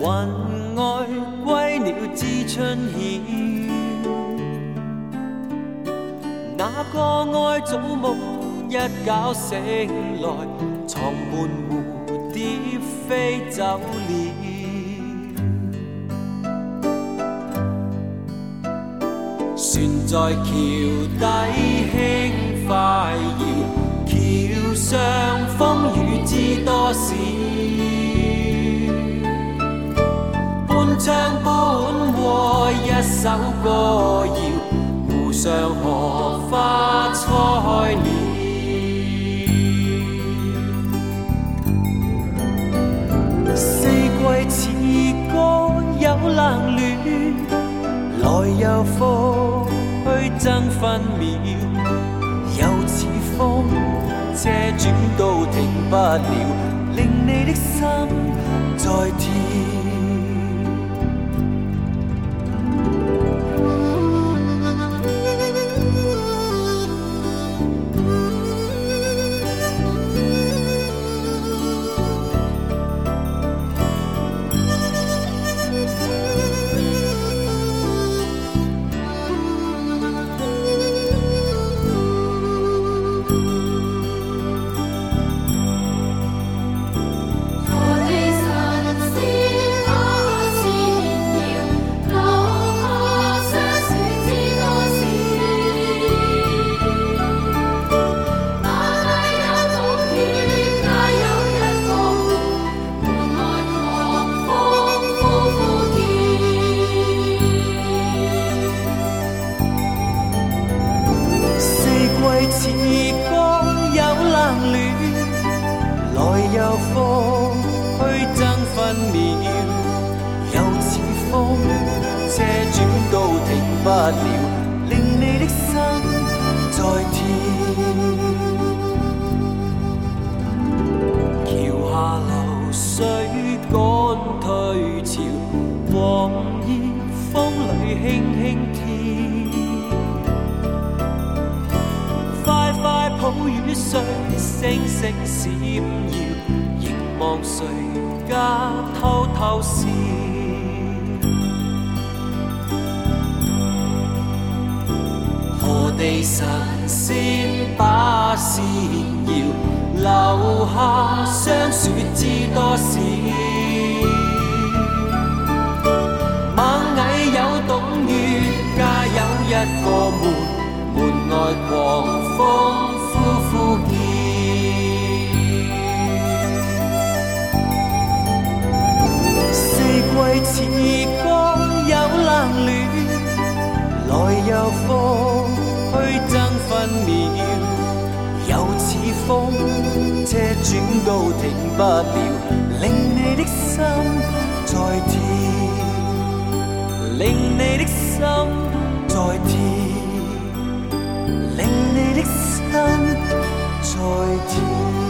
云外归鸟知春晓，那个爱早梦一觉醒来，床畔蝴蝶飞走了。船在橋底輕快搖，橋上風雨知多少。半唱半和一首歌謠，湖上荷花開了。四季似歌有冷暖，來又復去爭分秒，又似風車轉都停不了，令你的心在跳。似歌有冷暖，來又復去爭分秒，又似風車轉都停不了，令你的心在跳。橋下流水趕退潮，黃葉風裏輕輕跳。抱雨水星星閃耀，凝望誰家偷偷笑。何地神仙把線搖，留下霜雪知多少。螞蟻有懂月，家有一個門，門外狂風呼叫。四季似歌有冷暖，來又復去爭分秒，又似風車轉都停不了，令你的心在跳，令你的心在跳，令你的心在跳。